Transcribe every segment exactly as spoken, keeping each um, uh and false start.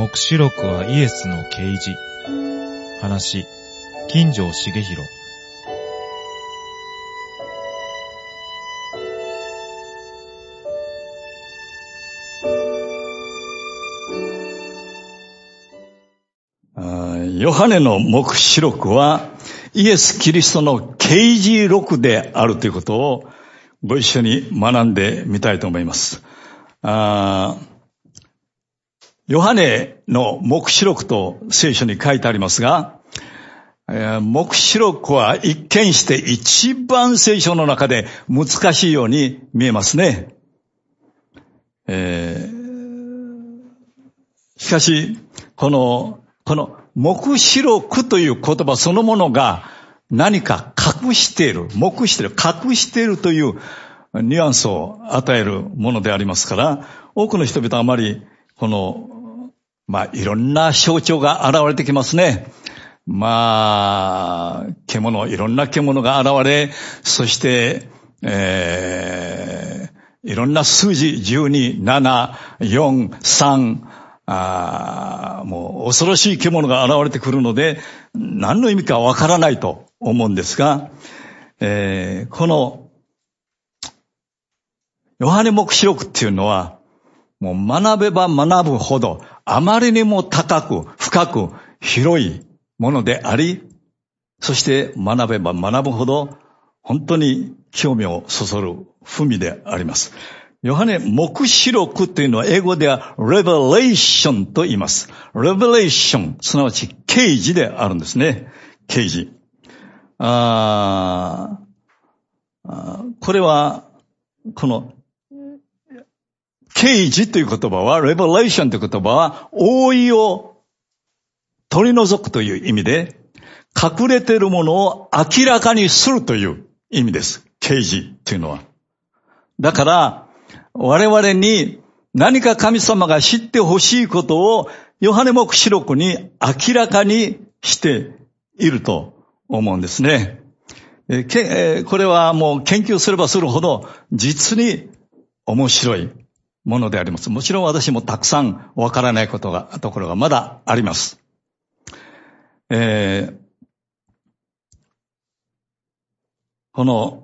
黙示録はイエスの啓示。話、金城重弘。 ヨハネの黙示録はイエス・キリストの啓示録であるということをご一緒に学んでみたいと思います。あヨハネの黙示録と聖書に書いてありますが、黙示録は一見して一番聖書の中で難しいように見えますね。えー、しかし、この、この黙示録という言葉そのものが何か隠している、黙している、隠しているというニュアンスを与えるものでありますから、多くの人々はあまりこの、まあ、いろんな象徴が現れてきますね。まあ、獣、いろんな獣が現れ、そして、えー、いろんな数字、じゅうに、なな、よん、さん、あもう恐ろしい獣が現れてくるので、何の意味かわからないと思うんですが、えー、この、ヨハネ黙示録っていうのは、もう学べば学ぶほど、あまりにも高く、深く、広いものであり、そして学べば学ぶほど、本当に興味をそそる文であります。ヨハネ黙示録というのは英語では Revelation と言います。Revelation、すなわち啓示であるんですね。啓示。ああこれは、この啓示という言葉は、Revelation という言葉は、覆いを取り除くという意味で、隠れているものを明らかにするという意味です。啓示というのは。だから、我々に何か神様が知ってほしいことを、ヨハネ黙示録に明らかにしていると思うんですね。これはもう研究すればするほど、実に面白いものであります。もちろん私もたくさんわからないことが、ところがまだあります。えー、この、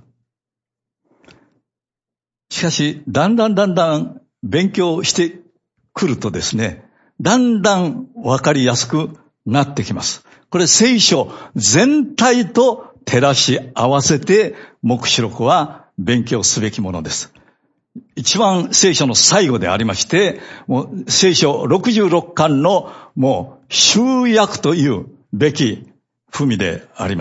しかし、だんだんだんだん勉強してくるとですね、だんだんわかりやすくなってきます。これ聖書全体と照らし合わせて黙示録は勉強すべきものです。一番聖書の最後でありまして、もう聖書ろくじゅうろっかんのもう集約というべき文であります。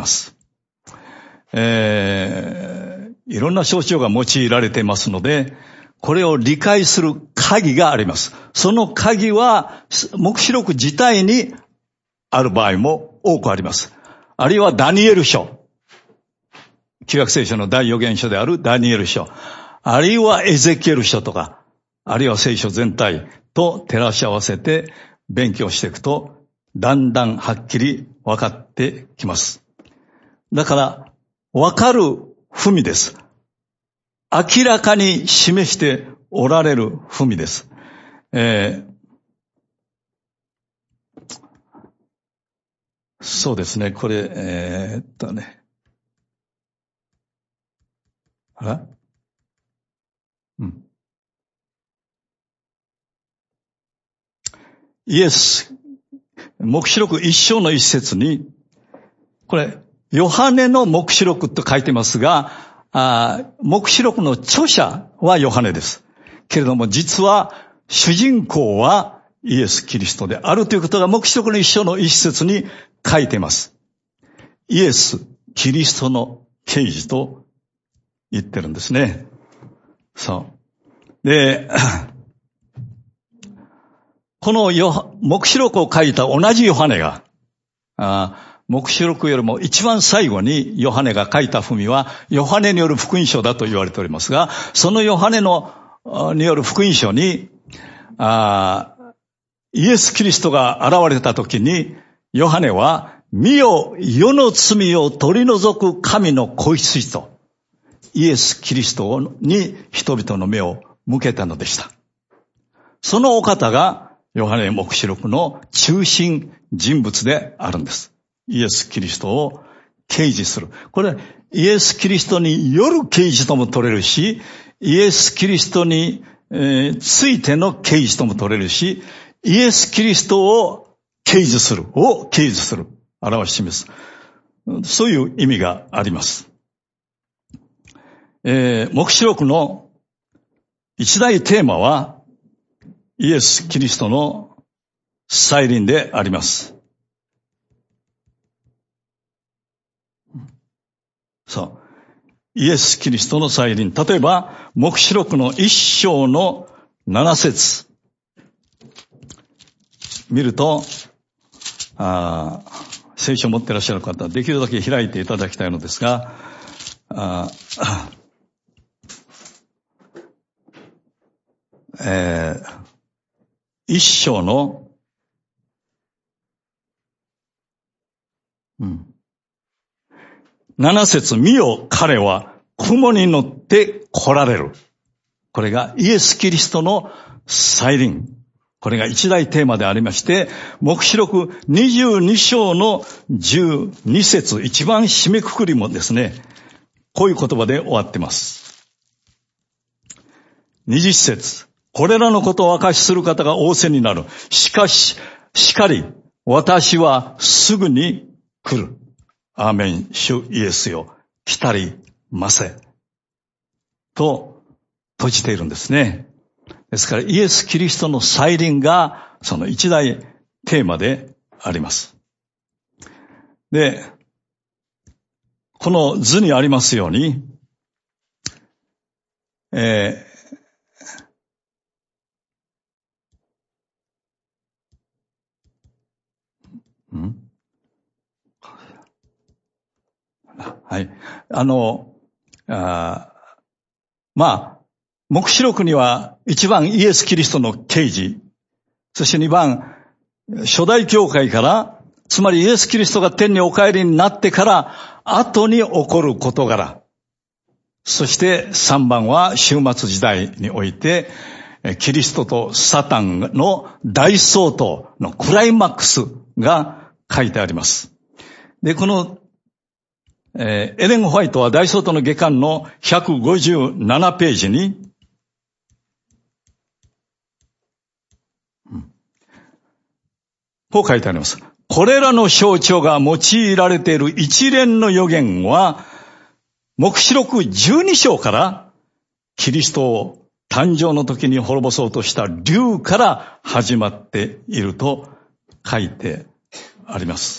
えー、いろんな象徴が用いられていますので、これを理解する鍵があります。その鍵は黙示録自体にある場合も多くあります。あるいはダニエル書。旧約聖書の大預言書であるダニエル書。あるいはエゼキエル書とか、あるいは聖書全体と照らし合わせて勉強していくと、だんだんはっきり分かってきます。だから、分かる文です。明らかに示しておられる文です。えー、そうですね、これ、えー、っとね。あらうん。イエス、黙示録一章の一節に、これ、ヨハネの黙示録と書いてますが、あ黙示録の著者はヨハネです。けれども実は主人公はイエス・キリストであるということが黙示録の一章の一節に書いています。イエス・キリストの啓示と言ってるんですね。そう。で、この黙示録を書いた同じヨハネが、あ黙示録よりも一番最後にヨハネが書いた文はヨハネによる福音書だと言われておりますが、そのヨハネのによる福音書にあイエス・キリストが現れた時にヨハネは見よ世の罪を取り除く神の子羊とイエス・キリストに人々の目を向けたのでした。そのお方がヨハネ黙示録の中心人物であるんです。イエス・キリストを掲示する。これ、イエス・キリストによる掲示とも取れるし、イエス・キリストに、えー、ついての掲示とも取れるし、イエス・キリストを掲示する、を掲示する、表し示す。そういう意味があります。えー、黙示録の一大テーマは、イエス・キリストの再臨であります。そう。イエス・キリストの再臨。例えば、黙示録の一章の七節見ると、あ聖書を持っていらっしゃる方、できるだけ開いていただきたいのですが、あえー、一章の、うん、七節、見よ、彼は雲に乗って来られる。これがイエス・キリストの再臨。これが一大テーマでありまして、黙示録にじゅうに章のじゅうに節、一番締めくくりもですね、こういう言葉で終わっています。にじゅっ節、これらのことを明かしする方が仰せになる。しかし、しかり、私はすぐに来る。アーメン、主イエスよ、来たりませ。と、閉じているんですね。ですから、イエス・キリストの再臨が、その一大テーマであります。で、この図にありますように、えー、んはい。あの、あまあ、黙示録には一番イエス・キリストの啓示、そして二番、初代教会から、つまりイエス・キリストが天にお帰りになってから、後に起こる事柄。そして三番は終末時代において、キリストとサタンの大争闘のクライマックスが書いてあります。で、このえー、エレン・ホワイトは大争闘の下巻のひゃくごじゅうななページに、うん、こう書いてあります。これらの象徴が用いられている一連の予言は、黙示録じゅうに章からキリストを誕生の時に滅ぼそうとした竜から始まっていると書いてあります。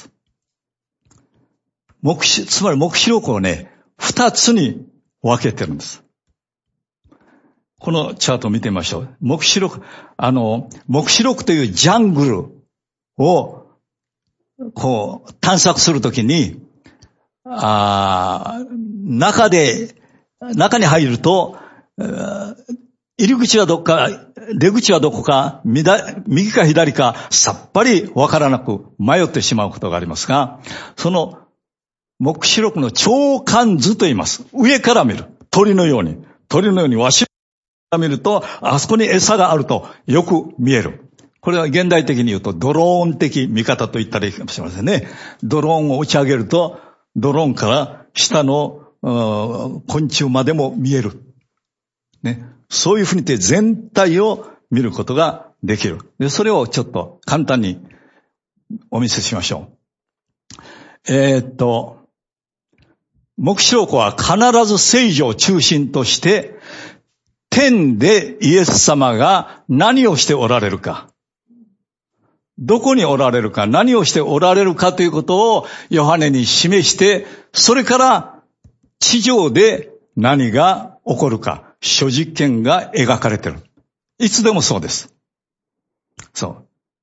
黙示、つまり黙示録をね、二つに分けてるんです。このチャートを見てみましょう。黙示録、あの、黙示録というジャングルを、こう、探索するときに、あ中で、中に入ると、入り口はどこか、出口はどこか、右か左か、さっぱりわからなく迷ってしまうことがありますが、その、黙示録の長観図と言います。上から見る。鳥のように。鳥のようにわしから見ると、あそこに餌があるとよく見える。これは現代的に言うとドローン的見方と言ったらいいかもしれませんね。ドローンを打ち上げると、ドローンから下の昆虫までも見える。ね。そういうふうにして全体を見ることができる。で、それをちょっと簡単にお見せしましょう。えー、っと、黙示録は必ず聖女を中心として、天でイエス様が何をしておられるか、どこにおられるか、何をしておられるかということをヨハネに示して、それから地上で何が起こるか、諸実験が描かれている。いつでもそうです。そう。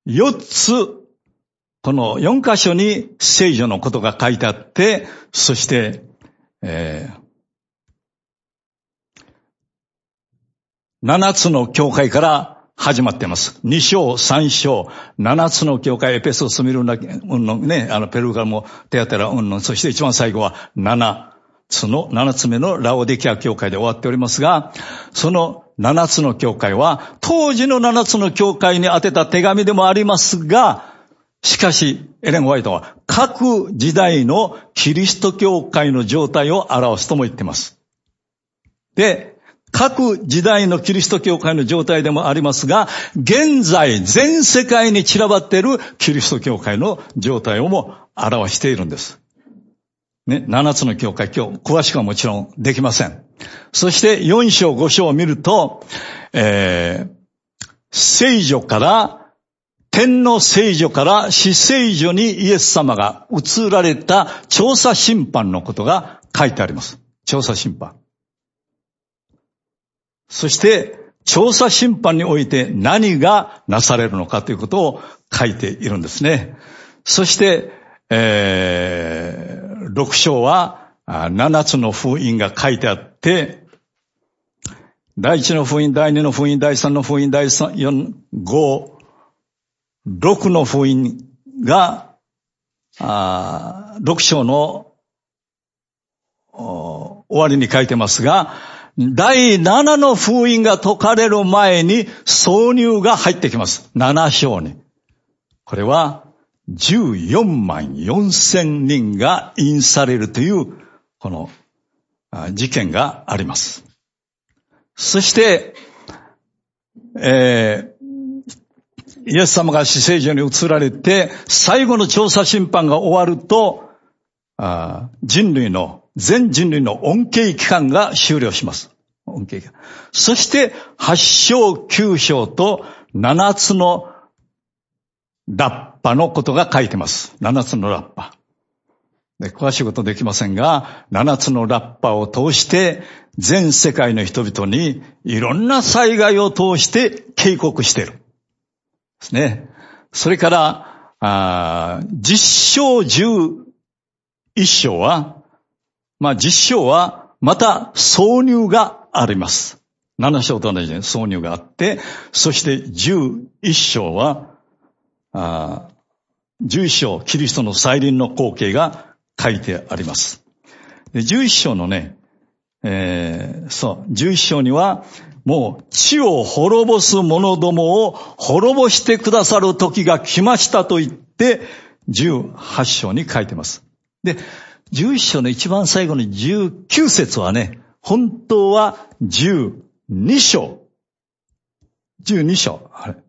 四つ、この四箇所に聖女のことが書いてあって、そして、えー、七つの教会から始まっています。二章、三章、七つの教会、エペソ、スミルナ、うんのね、あの、ペルガモ、テアテラ、うんの、そして一番最後は七つの、七つ目のラオディキア教会で終わっておりますが、その七つの教会は、当時の七つの教会に宛てた手紙でもありますが、しかし、エレン・ホワイトは、各時代のキリスト教会の状態を表すとも言っています。で、各時代のキリスト教会の状態でもありますが、現在全世界に散らばっているキリスト教会の状態をも表しているんです。ね、七つの教会、今日詳しくはもちろんできません。そして四章五章を見ると、えー、聖女から、天の聖女から死聖女にイエス様が移られた調査審判のことが書いてあります。調査審判。そして、調査審判において何がなされるのかということを書いているんですね。そして、えー、六章は七つの封印が書いてあって、第一の封印、第二の封印、第三の封印、第三、四、五、六の封印が、あ六章の終わりに書いてますが、第七の封印が解かれる前に挿入が入ってきます。七章に。これはじゅうよんまんよんせんにんが印されるという、この事件があります。そして、えー、イエス様が死聖所に移られて、最後の調査審判が終わると、あ人類の、全人類の恩恵期間が終了します。恩恵期間。そして、八章、九章と七つのラッパのことが書いてます。七つのラッパ。で、詳しいことできませんが、七つのラッパを通して、全世界の人々にいろんな災害を通して警告している。ですね。それから、あ実章十一章は、まあ実章はまた挿入があります。七章と同じように挿入があって、そして十一章は、あ十一章、キリストの再臨の光景が書いてあります。で十一章のね、えー、そう、十一章には、もう地を滅ぼす者どもを滅ぼしてくださる時が来ましたと言って、十八章に書いてます。で、十一章の一番最後の十九節はね、本当は十二章。十二章。あれ。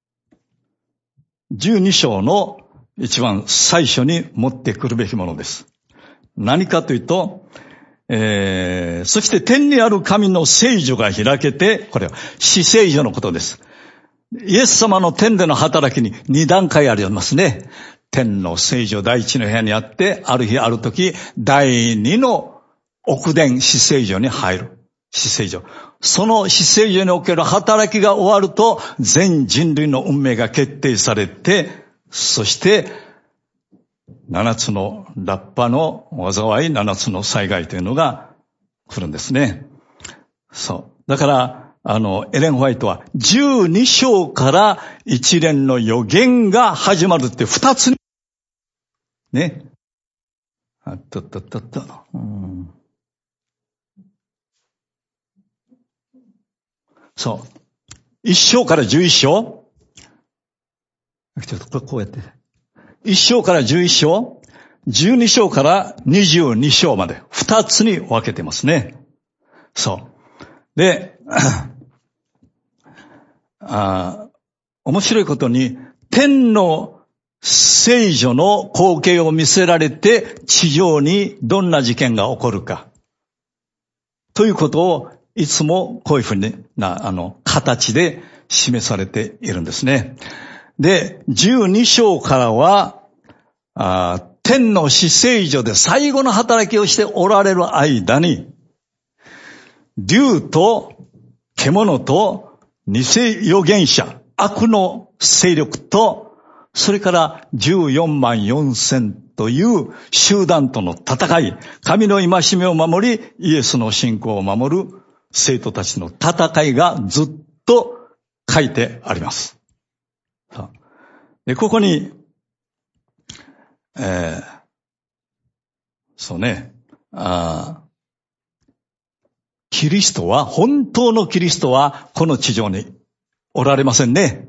十二章の一番最初に持ってくるべきものです。何かというと、えー、そして天にある神の聖女が開けて、これは死聖女のことです。イエス様の天での働きに二段階ありますね。天の聖女第一の部屋にあって、ある日ある時、第二の奥殿死聖女に入る。死聖女。その死聖女における働きが終わると、全人類の運命が決定されて、そして、七つのラッパの災い、七つの災害というのが来るんですね。そう。だから、あの、エレン・ホワイトは、十二章から一連の予言が始まるって二つに、ね。あったったったった。うん、そう。一章から十一章。ちょっとこうやって。一章から十一章。十二章から二十二章まで。二つに分けてますね。そう。で、あ面白いことに、天の聖女の光景を見せられて、地上にどんな事件が起こるか。ということを、いつもこういうふうにな、あの、形で示されているんですね。で、十二章からは、あ天の死聖女で最後の働きをしておられる間に、竜と獣と偽預言者、悪の勢力と、それからじゅうよんまんよんせんという集団との戦い、神の戒めを守り、イエスの信仰を守る生徒たちの戦いがずっと書いてあります。で、ここに、えー、そうね、あキリストは、本当のキリストはこの地上におられませんね。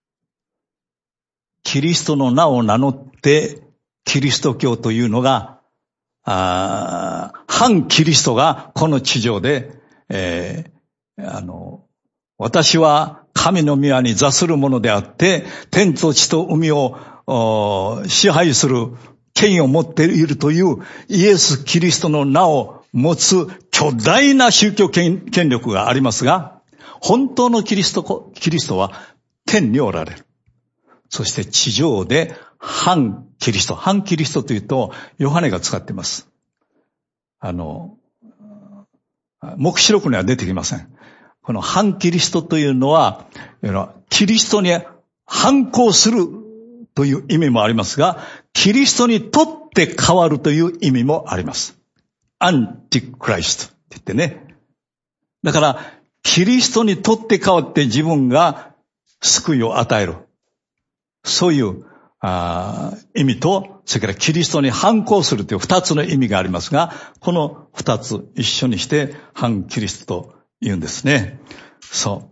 キリストの名を名乗ってキリスト教というのが、あ反キリストがこの地上で、えー、あの、私は神の御名に座するものであって、天と地と海を支配する権威を持っているというイエス・キリストの名を持つ巨大な宗教権力がありますが、本当のキリスト、キリストは天におられる。そして地上で反キリスト。反キリストというと、ヨハネが使っています。あの、黙示録には出てきません。この反キリストというのは、キリストに反抗するという意味もありますが、キリストにとって変わるという意味もあります。アンティクライストって言ってね。だから、キリストにとって変わって自分が救いを与える。そういうあ意味と、それからキリストに反抗するという二つの意味がありますが、この二つ一緒にして反キリストと言うんですね。そう。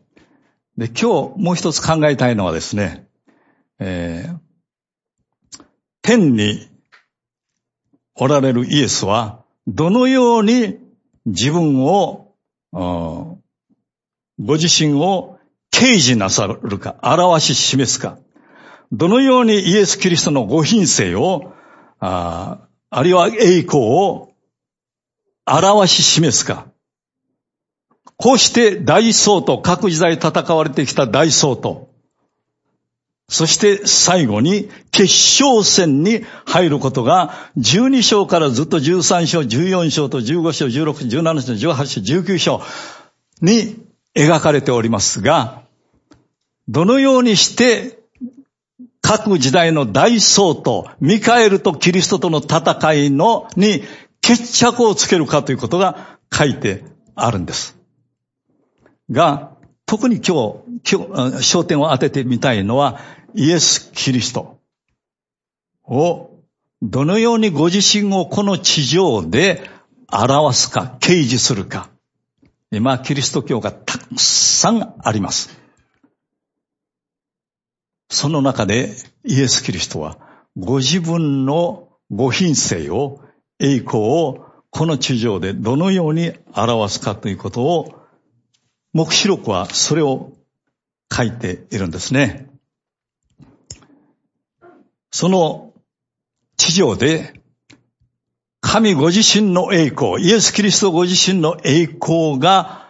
で、今日もう一つ考えたいのはですね、えー、天におられるイエスは、どのように自分を、ご自身を掲示なさるか、表し示すか、どのようにイエス・キリストのご品性を、あ, あるいは栄光を表し示すか、こうして大総統、各時代戦われてきた大総統、そして最後に決勝戦に入ることがじゅうに章からずっとじゅうさん章、じゅうよん章とじゅうご章、じゅうろく章、じゅうなな章、じゅうはち章、じゅうきゅう章に描かれておりますが、どのようにして各時代の大総統、ミカエルとキリストとの戦いのに決着をつけるかということが書いてあるんです。が、特に今日、今日、焦点を当ててみたいのは、イエス・キリストをどのようにご自身をこの地上で表すか、掲示するか。今、キリスト教がたくさんあります。その中でイエス・キリストはご自分のご品性を、栄光をこの地上でどのように表すかということを、黙示録はそれを書いているんですね。その地上で神ご自身の栄光、イエス・キリストご自身の栄光が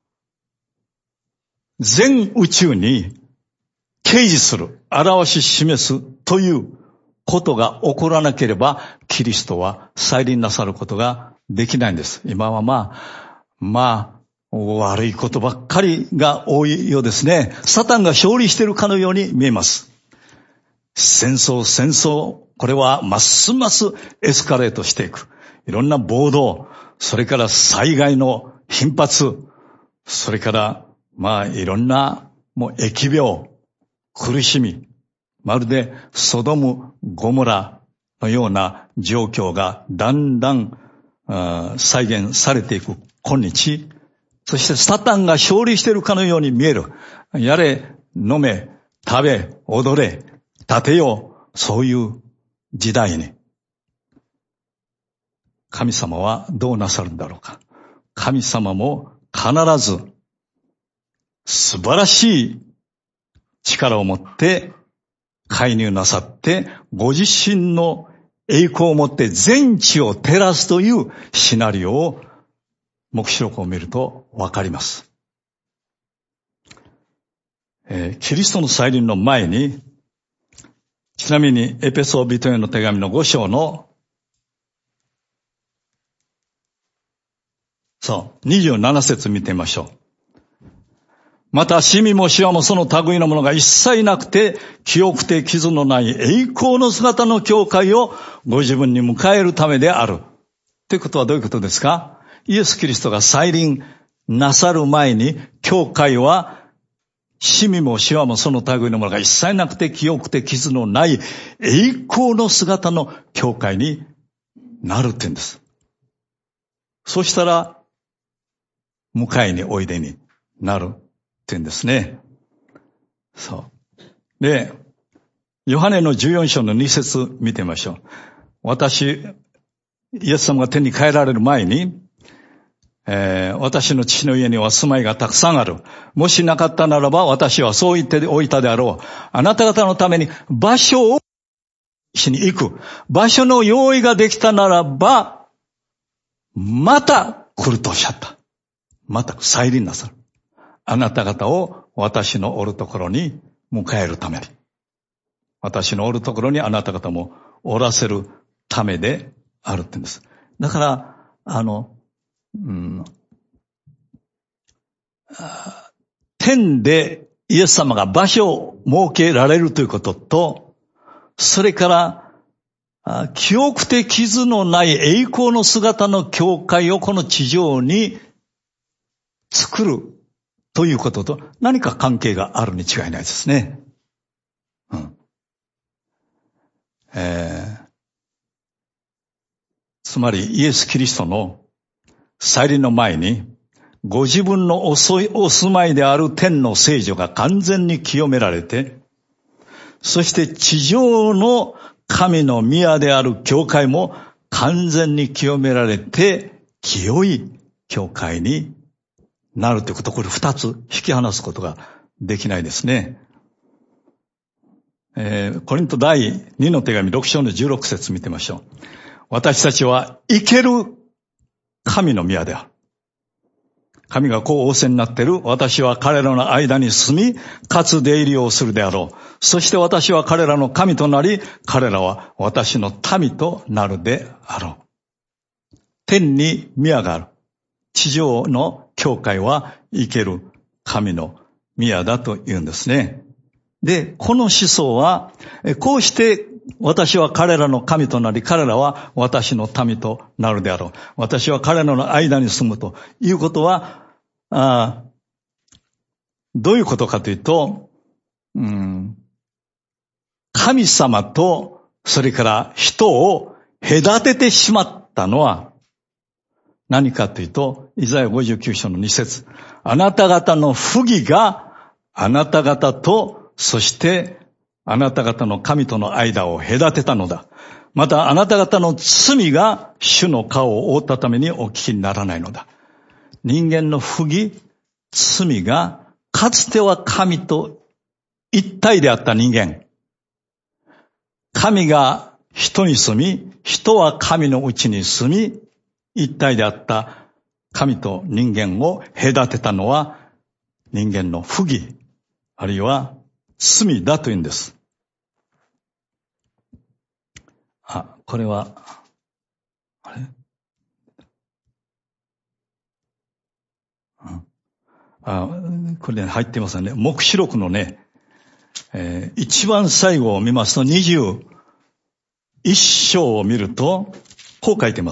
全宇宙に掲示する、表し示すということが起こらなければ、キリストは再臨なさることができないんです。今はまあ、まあ、悪いことばっかりが多いようですね。サタンが勝利しているかのように見えます。戦争、戦争、これはますますエスカレートしていく。いろんな暴動、それから災害の頻発、それからまあいろんなもう疫病、苦しみ、まるでソドム、ゴモラのような状況がだんだん再現されていく今日、そしてサタンが勝利しているかのように見える。やれ、飲め、食べ、踊れ、立てよう。そういう時代に。神様はどうなさるんだろうか。神様も必ず素晴らしい力を持って介入なさって、ご自身の栄光を持って全地を照らすというシナリオを黙示録を見るとわかります。えー、キリストの再臨の前に、ちなみにエペソビトへの手紙のご章の、そう、にじゅうなな節見てみましょう。また、シミもシワもその類のものが一切なくて、清くて傷のない栄光の姿の教会をご自分に迎えるためである。ということはどういうことですか？イエス・キリストが再臨なさる前に、教会は、シミもシワもその類のものが一切なくて、清くて傷のない栄光の姿の教会になるって言うんです。そしたら、 迎えにおいでになるっていうんですね。そう。で、ヨハネのじゅうよん章のに節見てみましょう。私、イエス様が天に帰られる前に、えー、私の父の家には住まいがたくさんある。もしなかったならば私はそう言っておいたであろう。あなた方のために場所をしに行く。場所の用意ができたならば、また来るとおっしゃった。また再臨なさる。あなた方を私のおるところに迎えるために。私のおるところにあなた方もおらせるためであるって言うんです。だから、あの、うん、天でイエス様が場所を設けられるということと、それから記憶的傷のない栄光の姿の教会をこの地上に作るということと何か関係があるに違いないですね。うん、えー、つまりイエス・キリストの再臨の前にご自分のお住まいである天の聖所が完全に清められて、そして地上の神の宮である教会も完全に清められて、清い教会になるということ、これ二つ引き離すことができないですね。えー、コリント第二の手紙ろく章のじゅうろく節見てみましょう。私たちは生ける神の宮である。神がこう仰せになっている。私は彼らの間に住み、かつ出入りをするであろう。そして私は彼らの神となり、彼らは私の民となるであろう。天に宮がある。地上の教会は生ける神の宮だと言うんですね。で、この思想は、こうして私は彼らの神となり、彼らは私の民となるであろう。私は彼らの間に住むということは、あどういうことかというと、うん、神様とそれから人を隔ててしまったのは何かというと、イザヤごじゅうきゅう章のに節。あなた方の不義があなた方と、そしてあなた方の神との間を隔てたのだ。またあなた方の罪が主の顔を覆ったためにお聞きにならないのだ。人間の不義、罪がかつては神と一体であった人間。神が人に住み、人は神のうちに住み、一体であった神と人間を隔てたのは人間の不義、あるいは罪だというんです。あ、これは、あれ、うん、あ、これね、入ってますよね。黙示録のね、えー、一番最後を見ますと、にじゅういっ章を見ると、こう書いてます。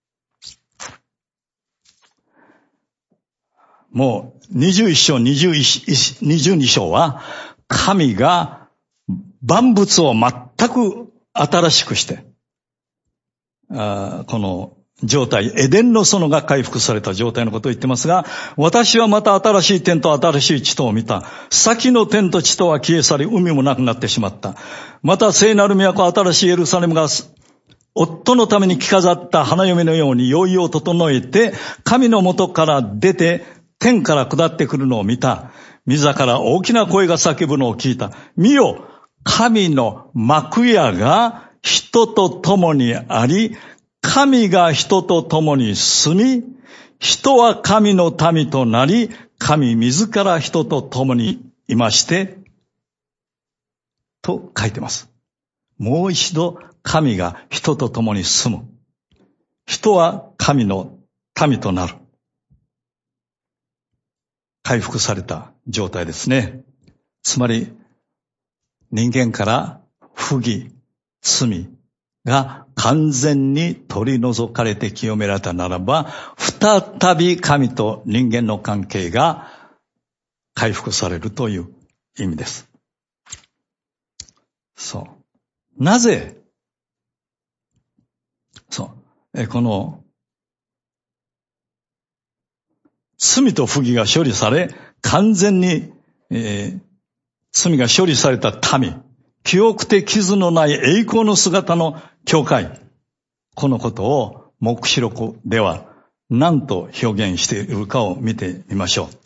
もう、にじゅういっ章、にじゅうに章は、神が万物を全く新しくして、あこの状態、エデンの園が回復された状態のことを言ってますが、私はまた新しい天と新しい地とを見た。先の天と地とは消え去り、海もなくなってしまった。また聖なる都、新しいエルサレムが、夫のために着飾った花嫁のように用意を整えて、神の元から出て、天から下ってくるのを見た。御座から大きな声が叫ぶのを聞いた。見よ、神の幕屋が人と共にあり、神が人と共に住み、人は神の民となり、神自ら人と共にいまして、と書いてます。もう一度神が人と共に住む。人は神の民となる。回復された状態ですね。つまり、人間から不義、罪が完全に取り除かれて清められたならば、再び神と人間の関係が回復されるという意味です。そう。なぜ、そう、この罪と不義が処理され、完全に、えー、罪が処理された民、清くて傷のない栄光の姿の教会、このことを黙示録では何と表現しているかを見てみましょう。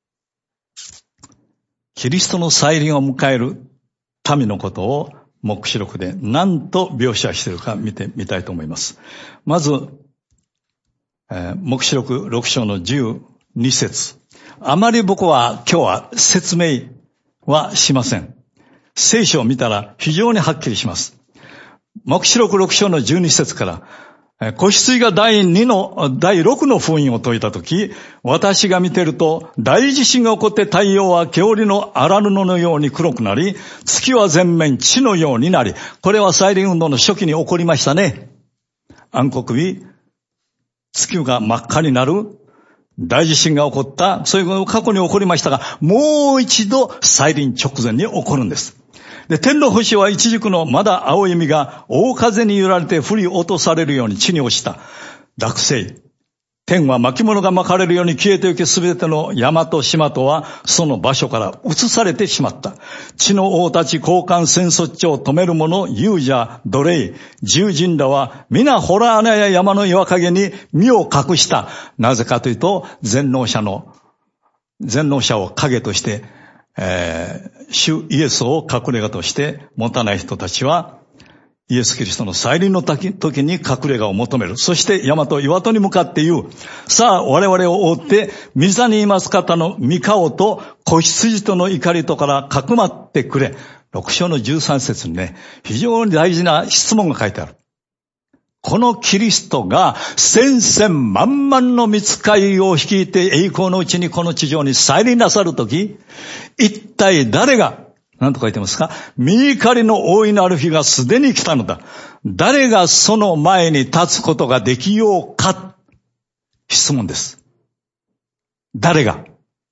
キリストの再臨を迎える民のことを黙示録で何と描写しているか見てみたいと思います。まず、えー、黙示録ろく章のじゅうに節。あまり僕は今日は説明はしません。聖書を見たら非常にはっきりします。黙示録ろく章のじゅうに節から、子羊が第二の、第六の封印を解いたとき、私が見てると、大地震が起こって太陽は毛織の荒布のように黒くなり、月は全面地のようになり、これは再臨運動の初期に起こりましたね。暗黒日、月が真っ赤になる、大地震が起こった、そういうことが過去に起こりましたが、もう一度再臨直前に起こるんです。で、天の星は一軸のまだ青い実が大風に揺られて振り落とされるように地に落ちた。落成。天は巻物が巻かれるように消えてゆき、すべての山と島とはその場所から移されてしまった。地の王たち、高官、戦争地を止める者、勇者、奴隷、従人らは皆洞穴や山の岩陰に身を隠した。なぜかというと、全能者の、全能者を影として、えー、主イエスを隠れ家として持たない人たちは、イエス・キリストの再臨の時に隠れ家を求める。そして山と岩戸に向かって言う。さあ、我々を追って、御座にいます方の御顔と子羊との怒りとからかくまってくれ。ろく章のじゅうさん節にね、非常に大事な質問が書いてある。このキリストが千千万万の御使いを率いて栄光のうちにこの地上に再臨なさるとき、一体誰が、何と書いてますか？御怒りの大いなる日がすでに来たのだ。誰がその前に立つことができようか？質問です。誰が？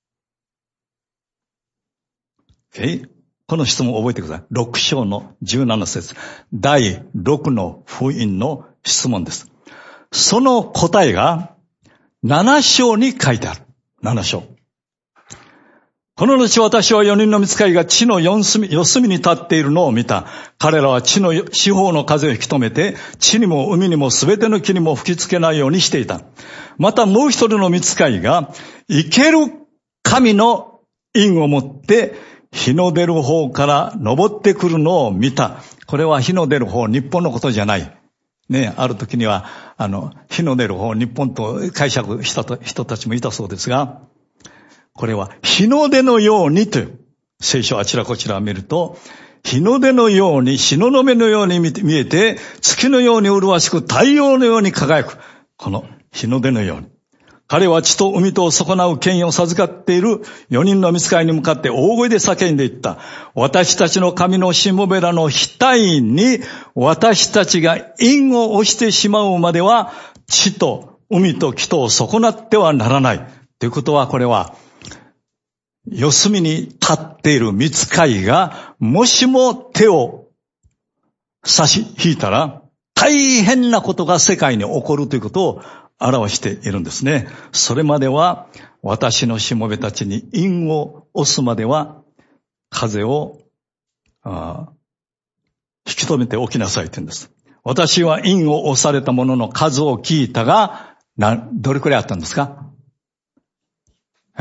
Okay? この質問を覚えてください。ろく章のじゅうなな節。第六の封印の質問です。その答えがなな章に書いてある。なな章。この後私は四人の御使いが地の四隅、四隅に立っているのを見た。彼らは地の四方の風を引き止めて、地にも海にもすべての木にも吹きつけないようにしていた。またもう一人の御使いが、生ける神の印を持って、日の出る方から登ってくるのを見た。これは日の出る方、日本のことじゃない。ね、ある時には、あの、日の出る方、日本と解釈した人たちもいたそうですが、これは日の出のようにという、聖書あちらこちらを見ると、日の出のように、東雲のように見えて、月のように麗しく、太陽のように輝く。この日の出のように。彼は地と海とを損なう権威を授かっている四人の御使いに向かって大声で叫んでいった。私たちの神のしもべらの額に私たちが印を押してしまうまでは地と海と木とを損なってはならない。ということはこれは四隅に立っている御使いがもしも手を差し引いたら大変なことが世界に起こるということを表しているんですね。それまでは私のしもべたちに印を押すまでは風をあ引き止めておきなさいと言うんです。私は印を押されたものの数を聞いたが、な、どれくらいあったんですか？え ?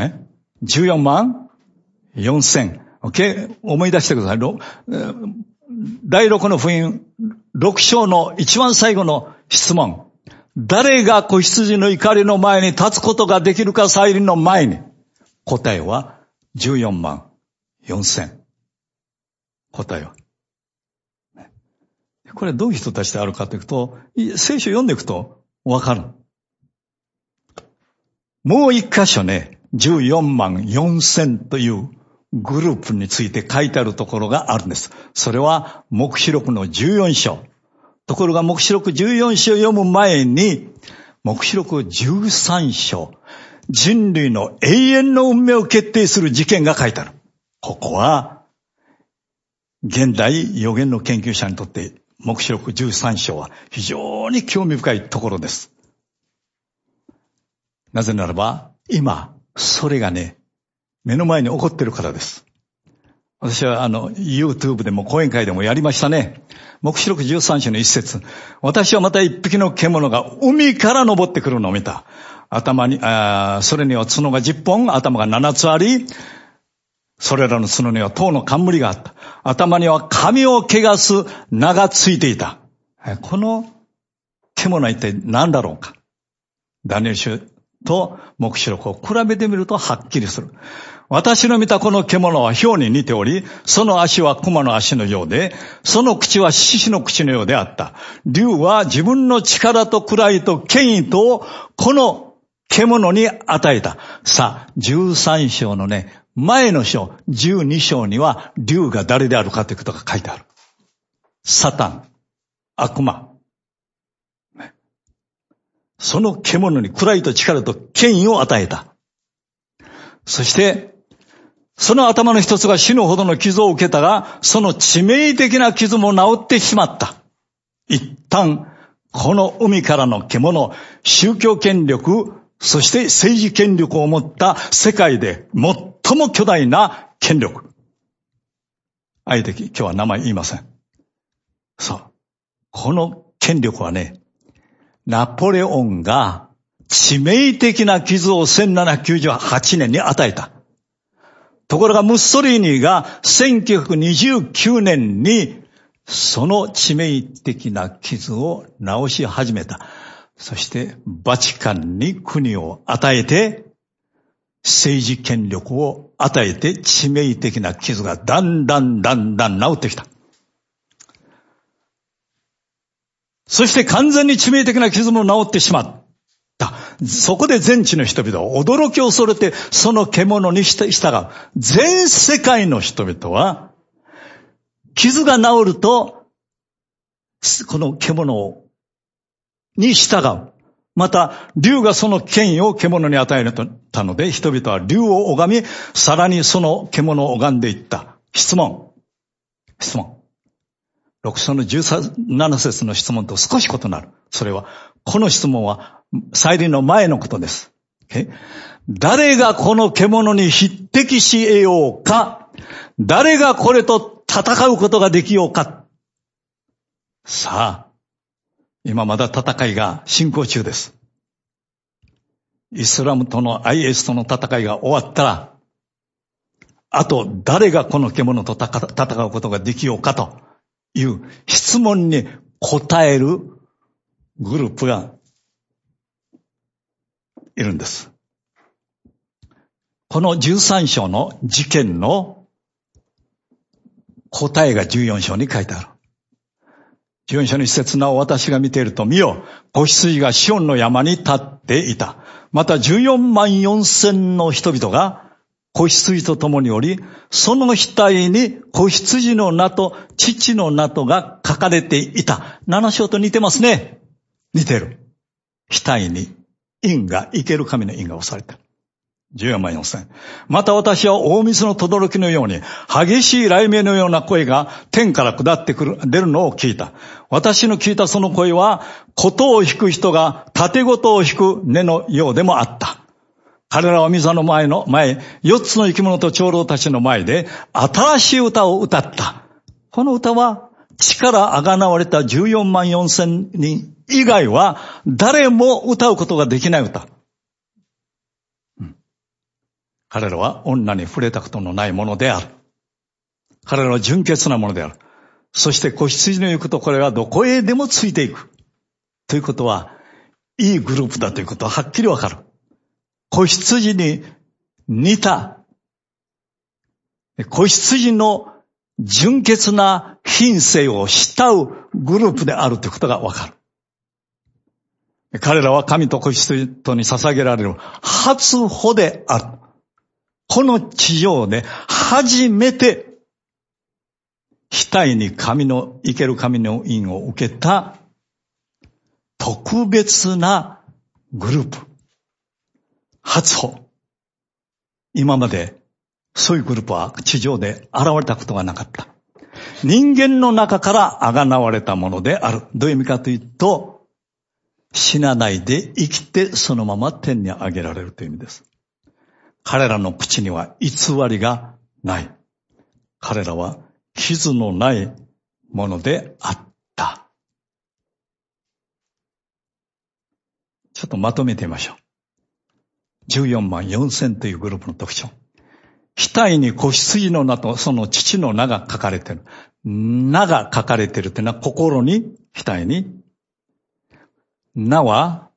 じゅうよんまんよんせん。OK? 思い出してください。第六の封印、六章の一番最後の質問。誰が子羊の怒りの前に立つことができるか、再臨の前に。答えはじゅうよんまんよんせん。答えは。これどういう人たちであるかというと、聖書読んでいくとわかる。もう一箇所ね、じゅうよんまんよんせんというグループについて書いてあるところがあるんです。それは黙示録のじゅうよん章。ところが黙示録じゅうよん章を読む前に、黙示録じゅうさん章、人類の永遠の運命を決定する事件が書いてある。ここは、現代預言の研究者にとって、黙示録じゅうさん章は非常に興味深いところです。なぜならば、 今、それがね、目の前に起こってるからです。私はあの、YouTube でも講演会でもやりましたね。黙示録じゅうさん章の一節。私はまた一匹の獣が海から登ってくるのを見た。頭に、あそれには角がじゅっぽん、頭がななつあり、それらの角には塔の冠があった。頭には髪を汚す名がついていた。この獣は一体何だろうか。ダニエル書と黙示録を比べてみるとはっきりする。私の見たこの獣は豹に似ており、その足は熊の足のようで、その口は獅子の口のようであった。竜は自分の力と位と権威とこの獣に与えた。さあ、じゅうさん章のね、前の章、じゅうに章には竜が誰であるかということが書いてある。サタン、悪魔。その獣に位と力と権威を与えた。そして、その頭の一つが死ぬほどの傷を受けたが、その致命的な傷も治ってしまった。一旦、この海からの獣、宗教権力、そして政治権力を持った世界で最も巨大な権力。あえて今日は名前言いません。そう。この権力はね、ナポレオンが致命的な傷をせんななひゃくきゅうじゅうはちねんに与えた。ところがムッソリーニがせんきゅうひゃくにじゅうきゅうねんにその致命的な傷を治し始めた。そしてバチカンに国を与えて政治権力を与えて致命的な傷がだんだんだんだん治ってきた。そして完全に致命的な傷も治ってしまった。そこで全地の人々は驚き恐れてその獣に従う。全世界の人々は傷が治るとこの獣に従う。また竜がその権威を獣に与えたので人々は竜を拝み、さらにその獣を拝んでいった。質問。質問。ろく章のじゅうなな節の質問と少し異なる。それは、この質問は、再臨の前のことです。誰がこの獣に匹敵し得ようか？誰がこれと戦うことができようか？さあ、今まだ戦いが進行中です。イスラムとの アイエス との戦いが終わったら、あと誰がこの獣と戦うことができようかという質問に答えるグループがいるんです。このじゅうさん章の事件の答えがじゅうよん章に書いてある。じゅうよん章の一節、なお私が見ていると見よ、子羊がシオンの山に立っていた。またじゅうよんまんよんせんの人々が子羊と共におり、その額に子羊の名と父の名とが書かれていた。なな章と似てますね。似てる。額に印が、生ける神の印が押されてる。じゅうよんまんよんせん。また私は大水の轟きのように激しい雷鳴のような声が天から下ってくる、出るのを聞いた。私の聞いたその声は、琴を弾く人が盾琴を弾く音のようでもあった。彼らは御座の前の前、四つの生き物と長老たちの前で新しい歌を歌った。この歌は地からあがなわれたじゅうよんまんよんせんにん以外は誰も歌うことができない歌。彼らは女に触れたことのないものである。彼らは純潔なものである。そして子羊の行くとこれはどこへでもついていく。ということは、いいグループだということははっきりわかる。子羊に似た、子羊の純潔な品性を慕うグループであるということがわかる。彼らは神と子羊とに捧げられる初歩である。この地上で初めて額に神の、生ける神の印を受けた特別なグループ。初歩。今までそういうグループは地上で現れたことがなかった。人間の中から贖われたものである。どういう意味かというと、死なないで生きてそのまま天に上げられるという意味です。 彼らの口には偽りがない。彼らは傷のないものであった。ちょっとまとめてみましょう。じゅうよんまんよんせんというグループの特徴。額に子羊の名とその父の名が書かれている。名が書かれているというのは心に、額に。名は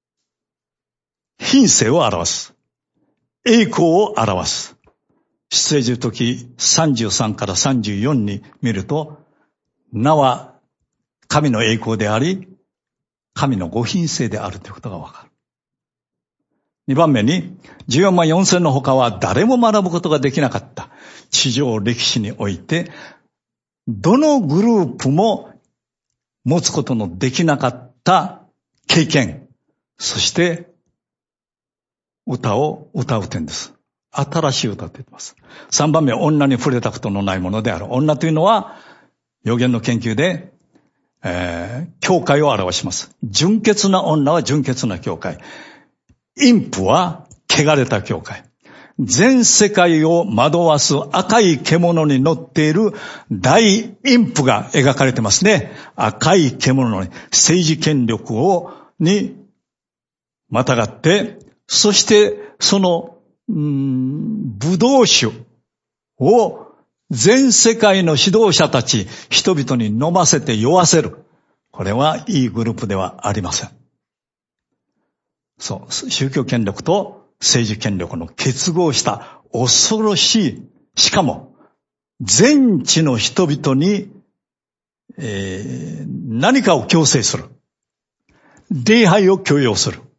品性を表す。栄光を表す。出エジプト記さんじゅうさんからさんじゅうよんに見ると、名は神の栄光であり、神のご品性であるということがわかる。二番目に、じゅうよんまんよんせんの他は誰も学ぶことができなかった。地上歴史において、どのグループも持つことのできなかった経験、そして歌を歌う点です。新しい歌って言ってます。三番目、女に触れたことのないものである。女というのは、預言の研究で、えー、教会を表します。純潔な女は純潔な教会。陰婦は汚れた教会。全世界を惑わす赤い獣に乗っている大陰婦が描かれてますね。赤い獣に政治権力を、に、またがって、そしてその、うーん、ブドウ酒を全世界の指導者たち、人々に飲ませて酔わせる。これはいいグループではありません。そう、宗教権力と政治権力の結合した恐ろしい、しかも全地の人々に、えー、何かを強制する。礼拝を強要する。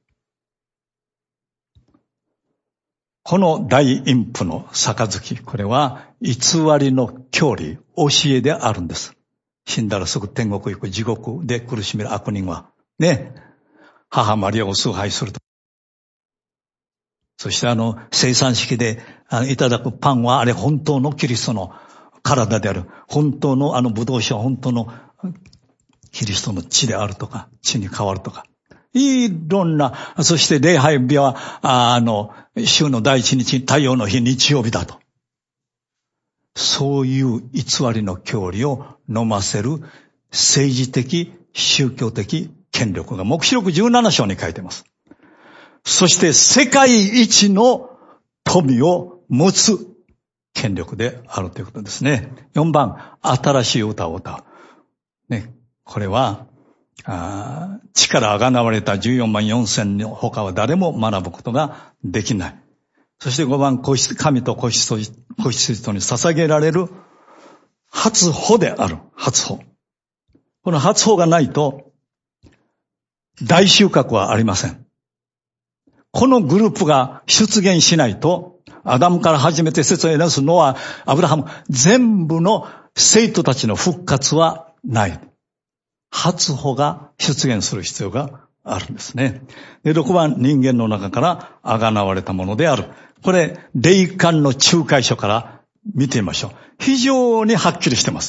この大陰譜の杯、これは偽りの教理、教えであるんです。死んだらすぐ天国行く地獄で苦しめる悪人は、ね、母マリアを崇拝すると。そしてあの、生産式であのいただくパンはあれ本当のキリストの体である。本当のあのブドウ酒は本当のキリストの血であるとか、血に変わるとか。いろんな、そして礼拝日は、あの、週の第一日、太陽の日、日曜日だと。そういう偽りの教理を飲ませる政治的、宗教的権力が黙示録じゅうなな章に書いてます。そして世界一の富を持つ権力であるということですね。よんばん、新しい歌を歌う。ね、これは、あ力あがなわれたじゅうよんまんよんせんの他は誰も学ぶことができない。そしてごばん、神と子羊とに捧げられる初歩である。初歩。この初歩がないと大収穫はありません。このグループが出現しないと、アダムから始めてセツエナス、ノア、アブラハム、全部の生徒たちの復活はない。初歩が出現する必要があるんですね。で、ろくばん、人間の中からあがなわれたものである。これ、霊感の仲介書から見てみましょう。非常にはっきりしてます。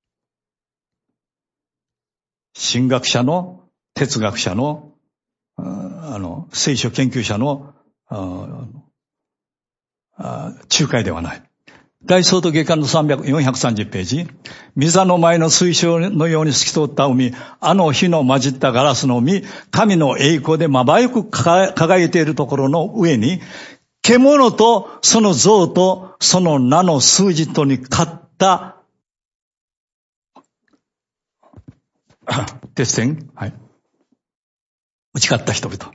神学者の、哲学者の、あの、聖書研究者の、ああ仲介ではない。大総統下巻のさんびゃく、よんひゃくさんじゅうページ。御座の前の水晶のように透き通った海、あの火の混じったガラスの海、神の栄光でまばゆく輝いているところの上に、獣とその像とその名の数字とに勝った、鉄線、はい。打ち勝った人々。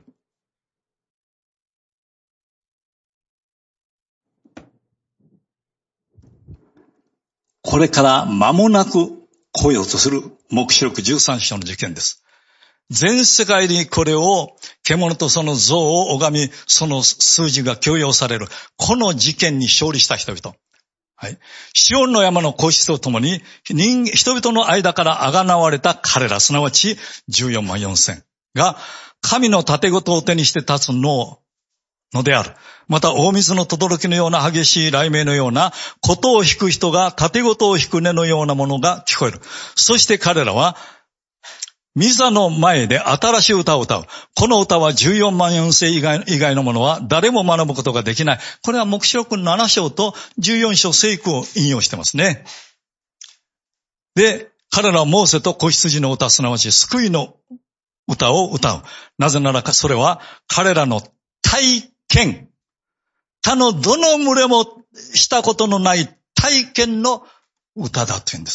これから間もなく来ようとする黙示録じゅうさん章の事件です。全世界にこれを獣とその像を拝み、その数字が強要される。この事件に勝利した人々。はい。シオンの山の子羊とともに人、人々の間からあがなわれた彼ら、すなわちじゅうよんまんよんせんが、神の盾事を手にして立つののである。また大水の轟のような激しい雷鳴のような琴を弾く人が盾事を弾く音のようなものが聞こえる。そして彼らは御座の前で新しい歌を歌う。この歌はじゅうよんまんよんせん以外、以外のものは誰も学ぶことができない。これは黙示録なな章とじゅうよん章聖句を引用してますね。で、彼らはモーセと子羊の歌、すなわち救いの歌を歌う。なぜならか、それは彼らの体験。他のどの群れもしたことのない体験の歌だというんです。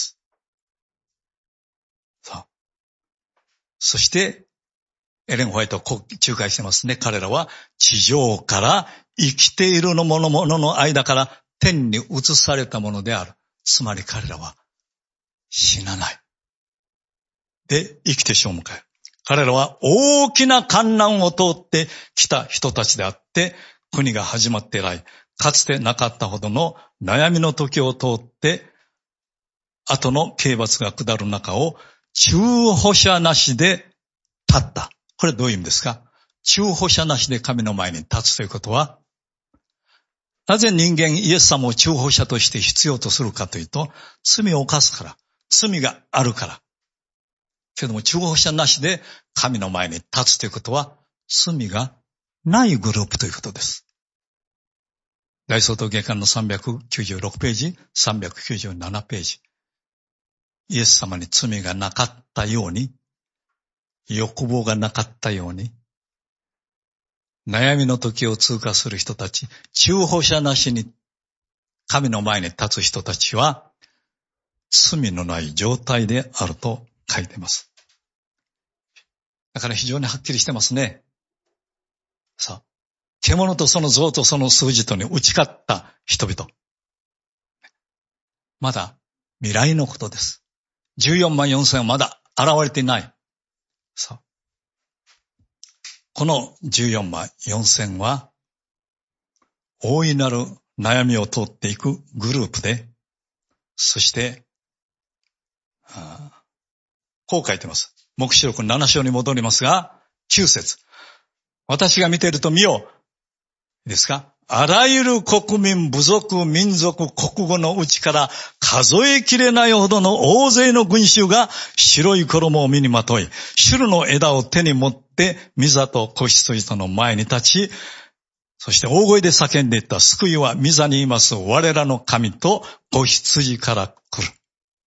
さあ、そして、エレン・ホワイトはこう仲介してますね。彼らは地上から生きているのものものの間から天に移されたものである。つまり彼らは死なない。で、生きて死を迎える。彼らは大きな患難を通ってきた人たちであって、国が始まって以来、かつてなかったほどの悩みの時を通って、後の刑罰が下る中を中保者なしで立った。これどういう意味ですか？中保者なしで神の前に立つということは、なぜ人間イエス様を中保者として必要とするかというと、罪を犯すから、罪があるから。けども中保者なしで神の前に立つということは、罪がないグループということです。大総統下巻のさんびゃくきゅうじゅうろくページ、さんびゃくきゅうじゅうななページ。イエス様に罪がなかったように、欲望がなかったように、悩みの時を通過する人たち、中保者なしに神の前に立つ人たちは、罪のない状態であると書いています。だから非常にはっきりしてますね。さあ、獣とその像とその数字とに打ち勝った人々。まだ未来のことです。じゅうよんまんよんせんはまだ現れていない。さあ、このじゅうよんまんよんせんは、大いなる悩みを通っていくグループで、そして、こう書いてます。黙示録なな章に戻りますが、きゅう節。私が見ていると見よ。いいですか？あらゆる国民、部族、民族、国語のうちから数えきれないほどの大勢の群衆が白い衣を身にまとい、シュルの枝を手に持って御座と子羊との前に立ち、そして大声で叫んでいった。救いは御座にいます我らの神と子羊から来る。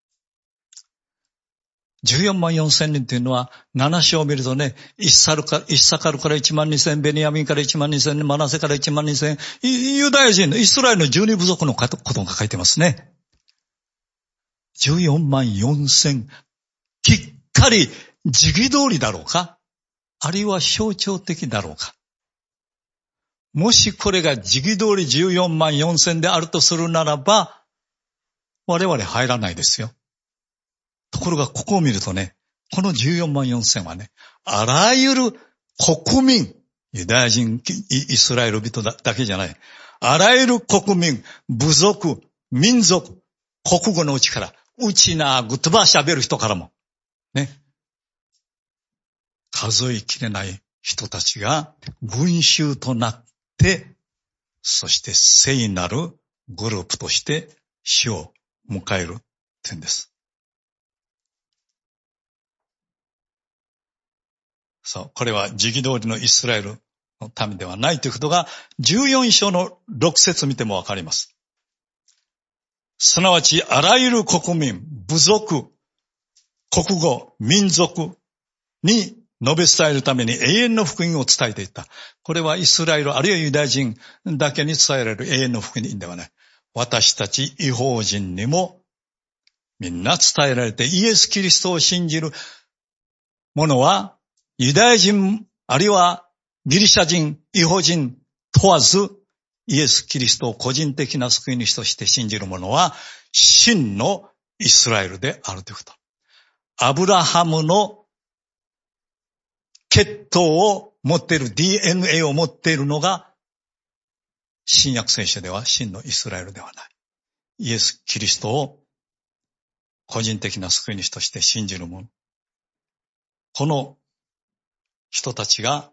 じゅうよんまんよんせんにんというのは、なな章を見るとね、イッサルか、イッサカルからいちまんにせん、ベニヤミンからいちまんにせん、マナセからいちまんにせん、ユダヤ人のイスラエルのじゅうに部族のことが書いてますね。じゅうよんまんよんせん、きっかり時期通りだろうか？あるいは象徴的だろうか？もしこれが時期通りじゅうよんまんよんせんであるとするならば、我々入らないですよ。ところがここを見るとね、このじゅうよんまんよんせんはね、あらゆる国民、ユダヤ人、イスラエル人だけじゃない、あらゆる国民、部族、民族、国語のうちから、うちなぐとば喋る人からも、ね、数えきれない人たちが群衆となって、そして聖なるグループとして死を迎えるってんです。そう、これは時期通りのイスラエルの民ではないということがじゅうよん章のろく節見てもわかります。すなわちあらゆる国民、部族、国語、民族に述べ伝えるために永遠の福音を伝えていった。これはイスラエルあるいはユダヤ人だけに伝えられる永遠の福音ではない。私たち異邦人にもみんな伝えられて、イエス・キリストを信じる者はユダヤ人あるいはギリシャ人、異邦人問わず、イエス・キリストを個人的な救い主として信じる者は真のイスラエルであるということ。アブラハムの血統を持っている ディーエヌエー を持っているのが新約聖書では真のイスラエルではない。イエス・キリストを個人的な救い主として信じる者。この人たちが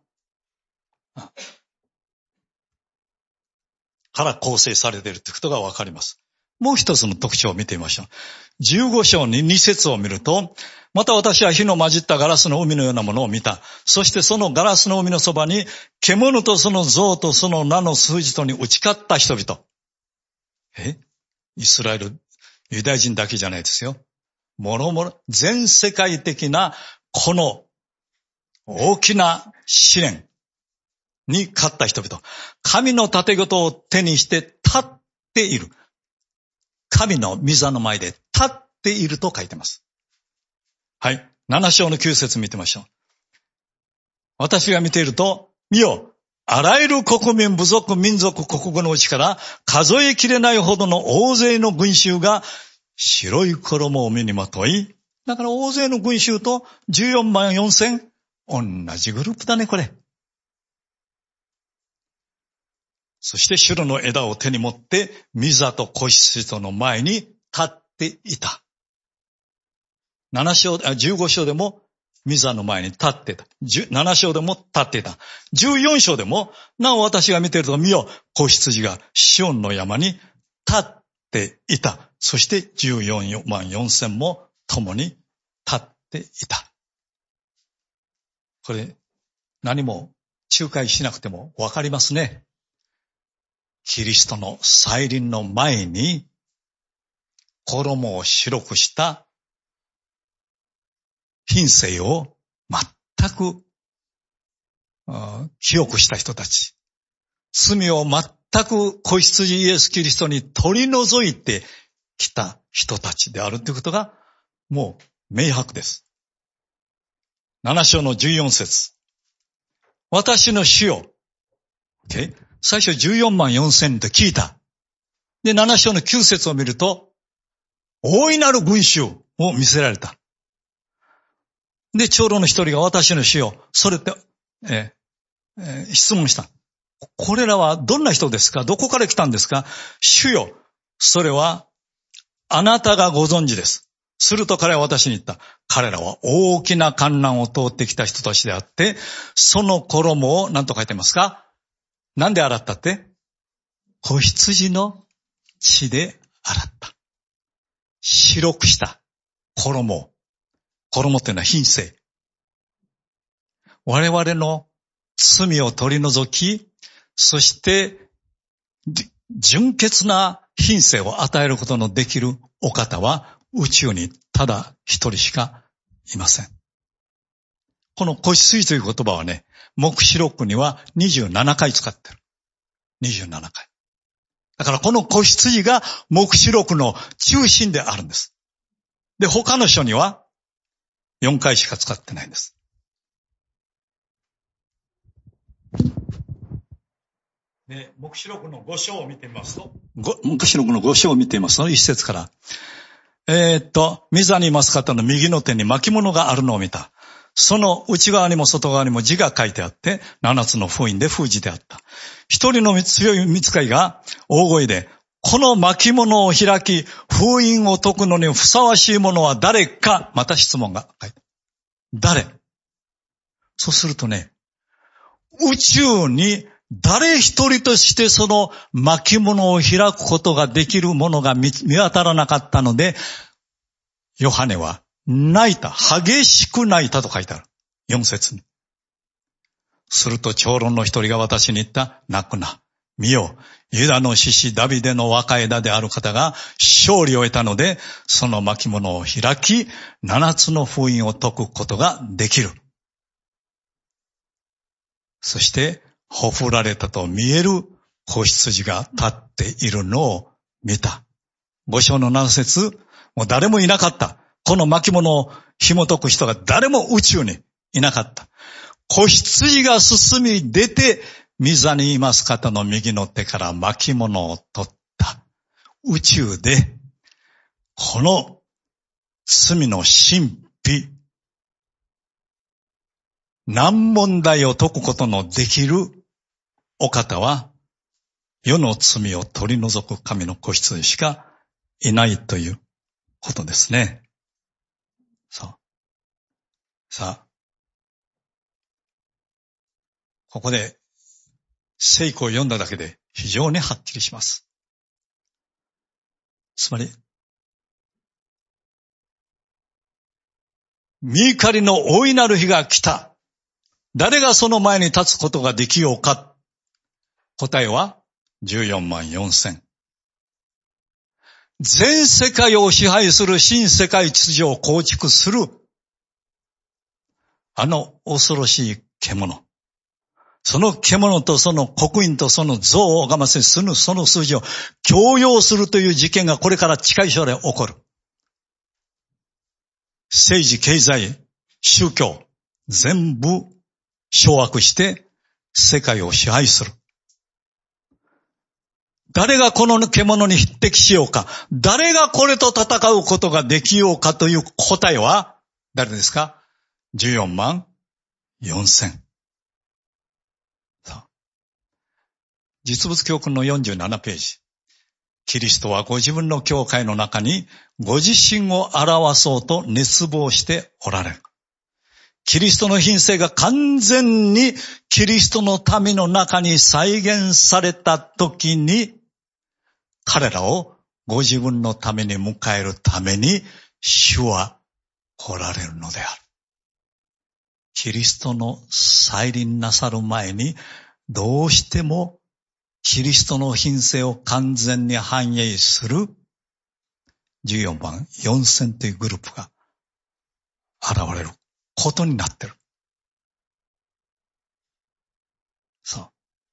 から構成されているということがわかります。 もう一つの特徴を見てみましょう。じゅうご章にに節を見ると、また私は火の混じったガラスの海のようなものを見た。そしてそのガラスの海のそばに、獣とその像とその名の数字とに打ち勝った人々。えイスラエル、ユダヤ人だけじゃないですよ。もろもろ、全世界的なこの大きな試練に勝った人々。神の盾事を手にして立っている。神の御座の前で立っていると書いてます。はい。なな章のきゅう節見てみましょう。私が見ていると、見よ、あらゆる国民、部族、民族、国語のうちから数えきれないほどの大勢の群衆が白い衣を身にまとい、だから大勢の群衆とじゅうよんまんよんせん、同じグループだね、これ。そして白の枝を手に持って、御座と子羊の前に立っていた。なな章、じゅうご章でも御座の前に立っていた。なな章でも立っていた。じゅうよん章でも、なお私が見ていると、見よ、子羊がシオンの山に立っていた。そしてじゅうよんまんよんせんも共に立っていた。これ、何も仲介しなくてもわかりますね。キリストの再臨の前に、衣を白くした品性を全く記憶した人たち。罪を全く子羊イエスキリストに取り除いてきた人たちであるということがもう明白です。なな章のじゅうよん節。私の主よ。Okay? 最初じゅうよんまんよんせんと聞いた。で、なな章のきゅう節を見ると、大いなる群衆を見せられた。で、長老の一人が私の主よ。それって、えーえー、質問した。これらはどんな人ですか？どこから来たんですか？主よ。それは、あなたがご存知です。すると彼は私に言った。彼らは大きな患難を通ってきた人たちであって、その衣を何と書いてますか？なんで洗ったって？子羊の血で洗った。白くした衣を。衣っていうのは品性。我々の罪を取り除き、そして純潔な品性を与えることのできるお方は宇宙にただ一人しかいません。この子羊という言葉はね、黙示録にはにじゅうななかい使ってる。にじゅうななかい。だからこの子羊が黙示録の中心であるんです。で、他の書にはよんかいしか使ってないんです。で、黙示録のご章を見てみますと、黙示録のご章を見てみますと、一節から、えー、っと、御座にいます方の右の手に巻物があるのを見た。その内側にも外側にも字が書いてあって、七つの封印で封じてあった。一人の強い御使いが大声で、この巻物を開き、封印を解くのにふさわしいものは誰か、また質問が書いてある。誰？そうするとね、宇宙に誰一人としてその巻物を開くことができるものが 見, 見当たらなかったので、ヨハネは泣いた。激しく泣いたと書いてある。よん節に。すると長老の一人が私に言った。泣くな。見よ。ユダの獅子ダビデの若枝である方が勝利を得たので、その巻物を開き、七つの封印を解くことができる。そして、ほふられたと見える子羊が立っているのを見た。五章のなな節、もう誰もいなかった。この巻物を紐解く人が誰も宇宙にいなかった。子羊が進み出て、御座にいます方の右の手から巻物を取った。宇宙で、この罪の神秘、難問題を解くことのできるお方は、世の罪を取り除く神の子羊しかいないということですね。そう。さあ、ここで聖句を読んだだけで非常にはっきりします。 つまり、御怒りの大いなる日が来た。誰がその前に立つことができようか。答えはじゅうよんまんよんせん。全世界を支配する新世界秩序を構築する、あの恐ろしい獣。その獣とその刻印とその像を拝ませするその数字を強要するという事件がこれから近い将来起こる。政治、経済、宗教、全部掌握して世界を支配する。誰がこの獣に匹敵しようか、誰がこれと戦うことができようかという答えは誰ですか？じゅうよんまんよんせん。実物教訓のよんじゅうななページ。キリストはご自分の教会の中にご自身を表そうと熱望しておられる。キリストの品性が完全にキリストの民の中に再現されたときに、彼らをご自分のために迎えるために主は来られるのである。キリストの再臨なさる前にどうしてもキリストの品性を完全に反映するじゅうよんまんよんせんというグループが現れることになっている。そう。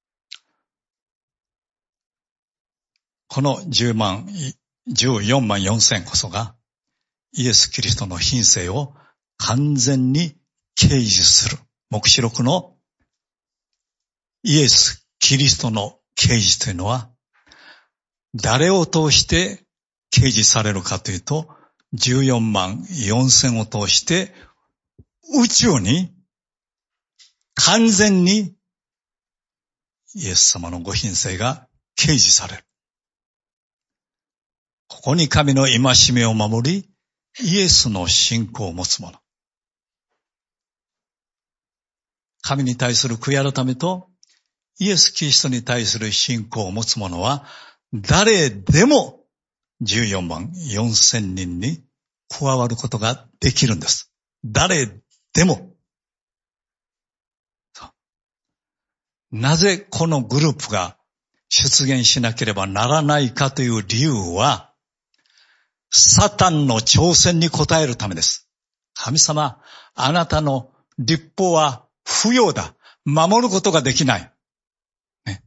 このじゅうまん、じゅうよんまんよんせんこそがイエス・キリストの品性を完全に掲示する。黙示録のイエス・キリストの掲示というのは誰を通して掲示されるかというとじゅうよんまんよんせんを通して宇宙に完全にイエス様のご品性が掲示される。ここに神の戒めを守り、イエスの信仰を持つ者。神に対する悔い改めと、イエス・キリストに対する信仰を持つ者は、誰でもじゅうよんまんよんせんにんに加わることができるんです。誰でも。なぜこのグループが出現しなければならないかという理由は、サタンの挑戦に応えるためです。神様、あなたの律法は不要だ。守ることができない。ね、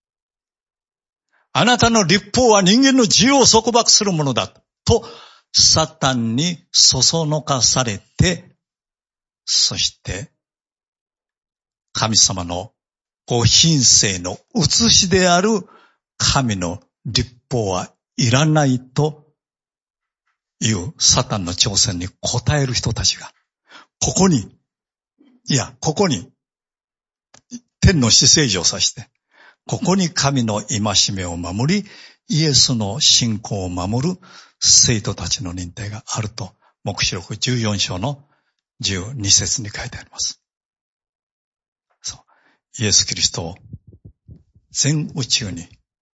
あなたの律法は人間の自由を束縛するものだ。と、サタンにそそのかされて、そして、神様のご品性の写しである神の律法はいらないというサタンの挑戦に応える人たちが、ここに、いや、ここに、天の至聖所を指して、ここに神の戒めを守り、イエスの信仰を守る生徒たちの忍耐があると、黙示録じゅうよん章のじゅうに節に書いてあります。そう。イエス・キリストを全宇宙に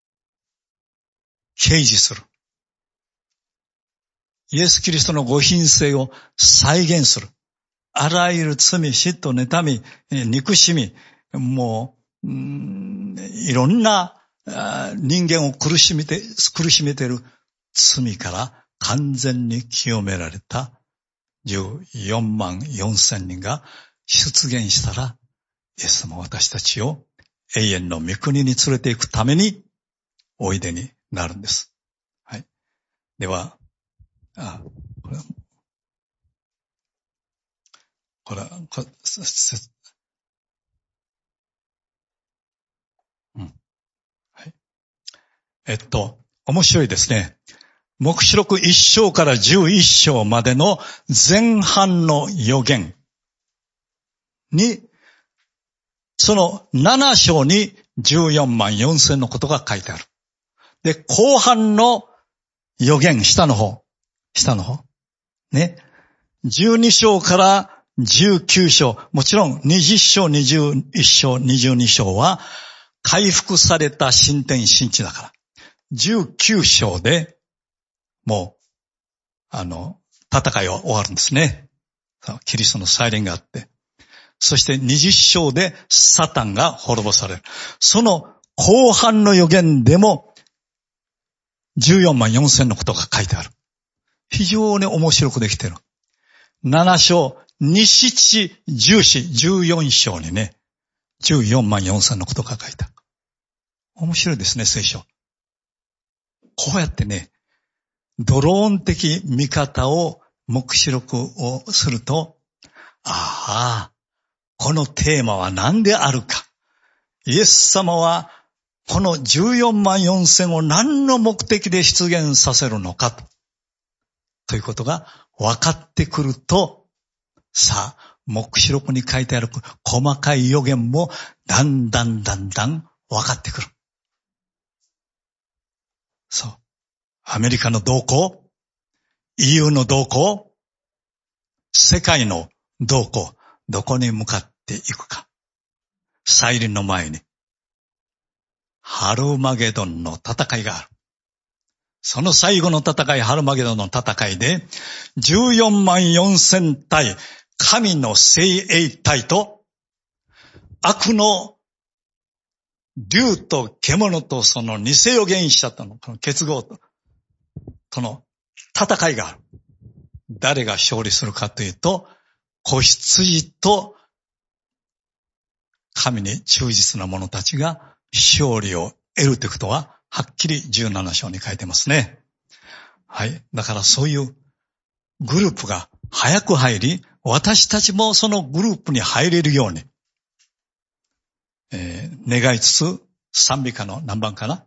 掲示する。イエス・キリストのご品性を再現する。あらゆる罪、嫉妬、妬み、憎しみ、もう、うーん、いろんな人間を苦しめて、苦しめている罪から完全に清められたじゅうよんまんよんせんにんが出現したら、イエス様は私たちを永遠の御国に連れて行くためにおいでになるんです。はい。では、あ、これは、これは、これ、うん。はい。えっと、面白いですね。黙示録いっ章からじゅういっ章までの前半の予言に、そのなな章にじゅうよんまんよんせんのことが書いてある。で、後半の予言、下の方。下の方。ね。じゅうに章からじゅうきゅう章。もちろんにじゅう章、にじゅういち章、にじゅうに章は回復された新天新地だから。じゅうきゅう章でもう、あの、戦いは終わるんですね。キリストの再臨があって。そしてにじゅっ章でサタンが滅ぼされる。その後半の予言でもじゅうよんまんよんせんのことが書いてある。非常に面白くできている。なな章、に、しち、じゅうし、じゅうよん章にね、じゅうよんまんよんせんのことが書いてある。面白いですね、聖書。こうやってね、ドローン的見方を黙示録をすると、ああ、このテーマは何であるか。イエス様はこのじゅうよんまんよんせんを何の目的で出現させるのかと、ということが分かってくると、さあ、黙示録に書いてある細かい予言もだんだんだんだん分かってくる。そう。アメリカの動向、イーユー の動向、世界の動向、どこに向かっていくか。再臨の前に、ハルマゲドンの戦いがある。その最後の戦い、ハルマゲドンの戦いで、じゅうよんまんよんせん体、神の精鋭体と、悪の竜と獣とその偽預言者とのこの結合と、との戦いがある。誰が勝利するかというと、子羊と神に忠実な者たちが勝利を得るということは、はっきりじゅうなな章に書いてますね。はい。だからそういうグループが早く入り、私たちもそのグループに入れるように、えー、願いつつ、賛美歌の何番かな？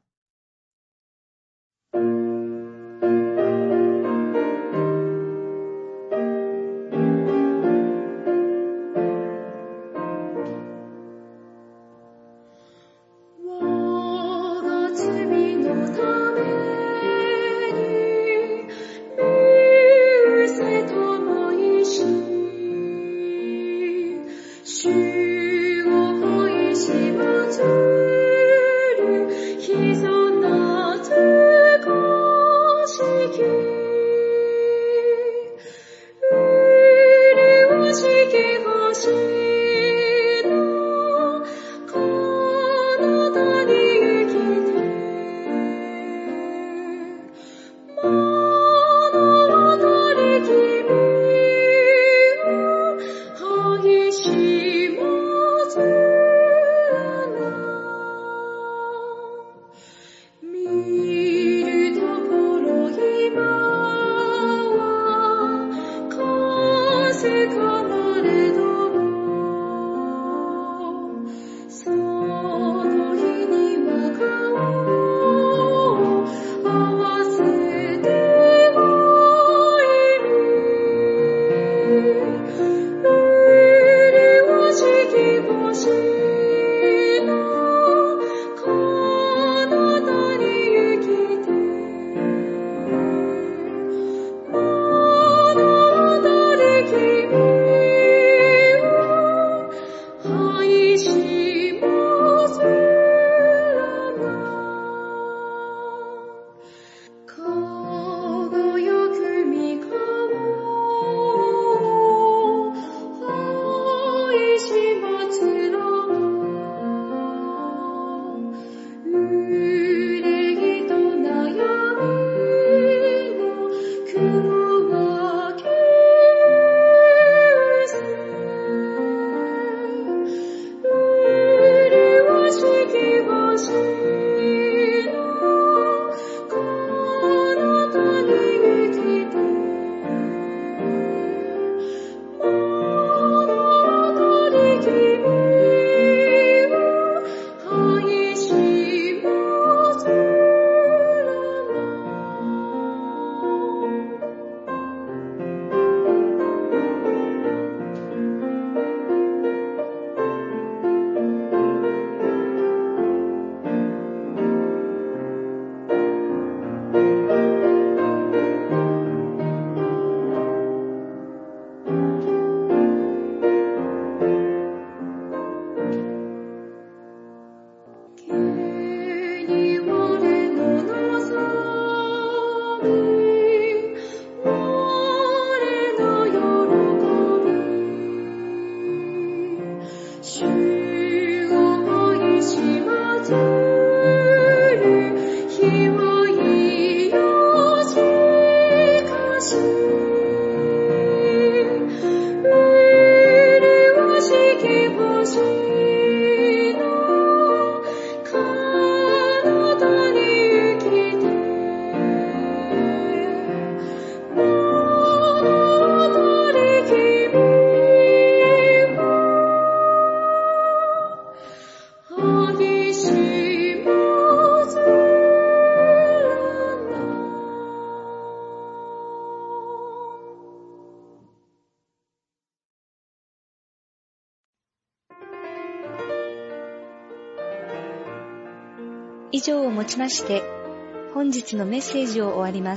以上をもちまして本日のメッセージを終わります。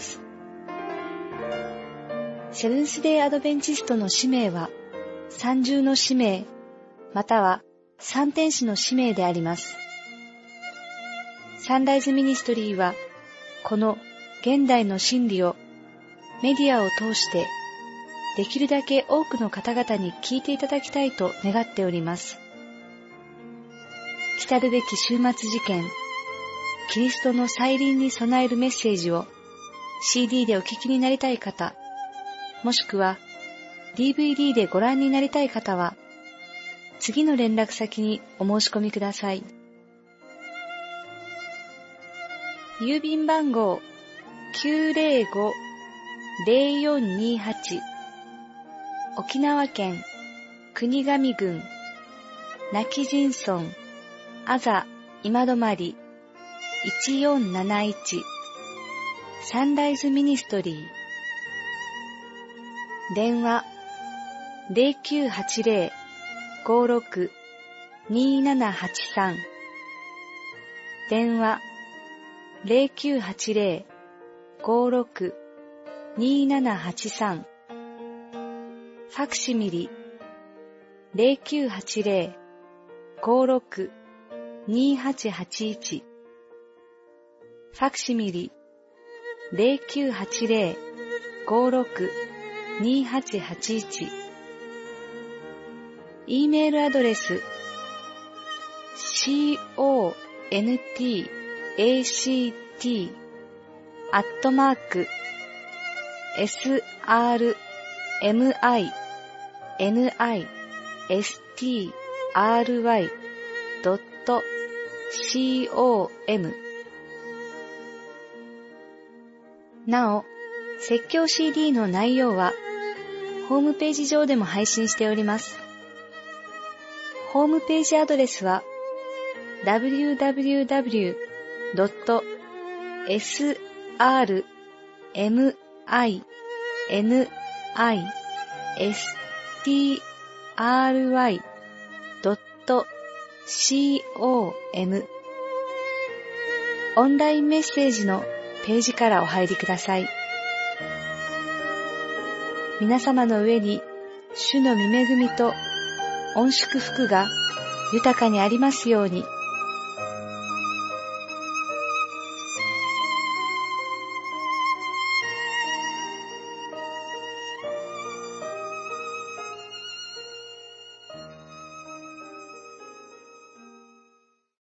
セブンスデーアドベンチストの使命は三重の使命または三天使の使命であります。サンライズミニストリーはこの現代の真理をメディアを通してできるだけ多くの方々に聞いていただきたいと願っております。来るべき終末事件キリストの再臨に備えるメッセージを シーディー でお聞きになりたい方、もしくは ディーブイディー でご覧になりたい方は、次の連絡先にお申し込みください。郵便番号 きゅうぜろごーぜろよんにはち 沖縄県国頭郡今帰仁村あざ今泊いちよんなないちサンライズミニストリー電話 ゼロきゅうはちゼロ ごろく にななはちさん 電話 ゼロきゅうはちゼロ ごろく にななはちさん ファクシミリ ゼロきゅうはちゼロ ごろく にはちはちいちファクシミリ ゼロきゅうはちゼロ ごろく にはちはちいち E メールアドレス コンタクト アットマーク エスアールエムアイエヌアイエスティーアールワイ ドット コムなお、説教 シーディー の内容はホームページ上でも配信しております。ホームページアドレスは ダブリューダブリューダブリュードットエスアールエムアイエヌアイエスティーアールワイ ドット コム オンラインメッセージのページからお入りください。皆様の上に主の御恵みと御祝福が豊かにありますように。